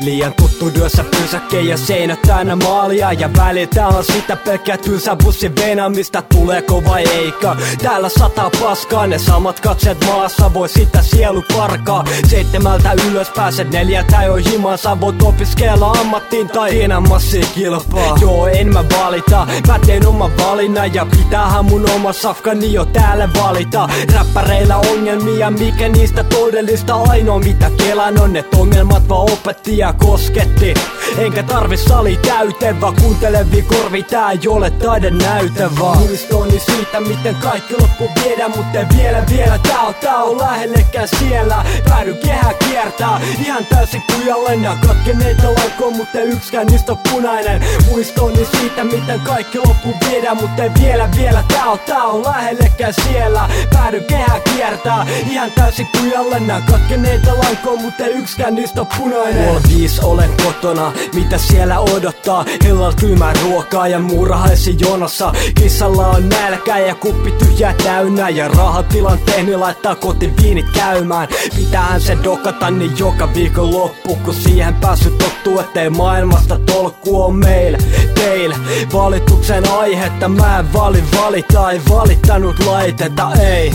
Liian tuttu työssä pysäkke ja seinät täynnä maalia. Ja välillä on sitä pelkkää tylsä bussin venämistä. Tuleeko vai eikö? Täällä sataa paskaa, ne samat katseet maassa. Voi sitä sielu parkaa. 7 ylös pääset 4 jo himansa. Voit opiskella ammattiin tai tienamassa kilpaa. Joo, en mä valita, mä teen oman valinnan. Ja pitäähän mun oma safkani jo täällä valita. Räppäreillä ongelmia, mikä niistä todellista? Ainoa mitä kelan on, et ongelmat vaan opetti ja kosketti. Enkä tarvi sali täyteen, vaan kuuntelevia korvi. Tää ei ole taidenäyte vaan muistoni siitä, miten kaikki loppu viedä. Mut ei vielä tää on lähellekään siellä. Päädy kehää kiertää ihan täysin kujalle. Nää katkeneita laukoo, mut ei ykskään niistä on punainen. Muistoni siitä, miten kaikki loppu viedä. Mut ei vielä tää on lähellekään siellä. Päädy kehää kiertää ihan täysin kujalle. Nää katkeneita laukoo, mut ei ykskään niistä on punainen. 5 olen kotona, mitä siellä odottaa? Illalla tyymää ruokaa ja muurahaisi jonossa. Kissalla on nälkä ja kuppi tyhjää täynnä. Ja rahatilanteeni laittaa kotiviinit käymään. Pitäähän se dokata niin joka viikon loppu. Kun siihen päässyt tottuu, ettei maailmasta tolkku on meille. Teille valituksen aihetta mä en valita. Ei valittanut laiteta, ei.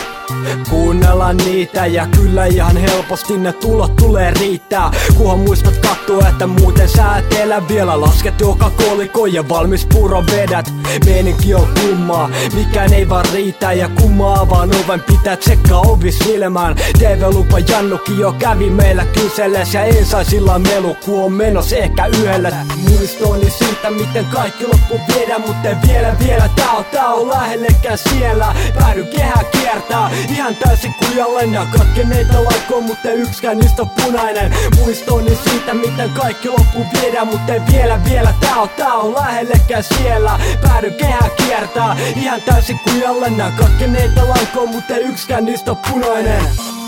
Kuunnellaan niitä ja kyllä ihan helposti ne tulot tulee riittää. Kunhan muistat katsoa, että muuten sä et elä vielä. Lasket joka koliko ja valmis puro vedät. Meininki on kummaa, mikään ei vaan riitä. Ja kummaa avaan oven, pitää tsekkaa ovi silmään. TV-lupa Jannukin jo kävi meillä kyseles. Ja en sais illan melu, kun on menos ehkä yhdelle. Muistoni siitä, miten kaikki loppu viedä. Mut ei vielä tää on lähellekään siellä. Päädy kehää kiertää ihan täysin kujalle. Nää katkeneita laukoo, mut ei ykskään niistä on punainen. Muistoni siitä, miten kaikki loppu viedä. Mut ei vielä tää on lähellekään siellä. Päädy kehää kiertää ihan täysin kujalle. Nää katkeneita laukoo, mut ei ykskään niistä on punainen.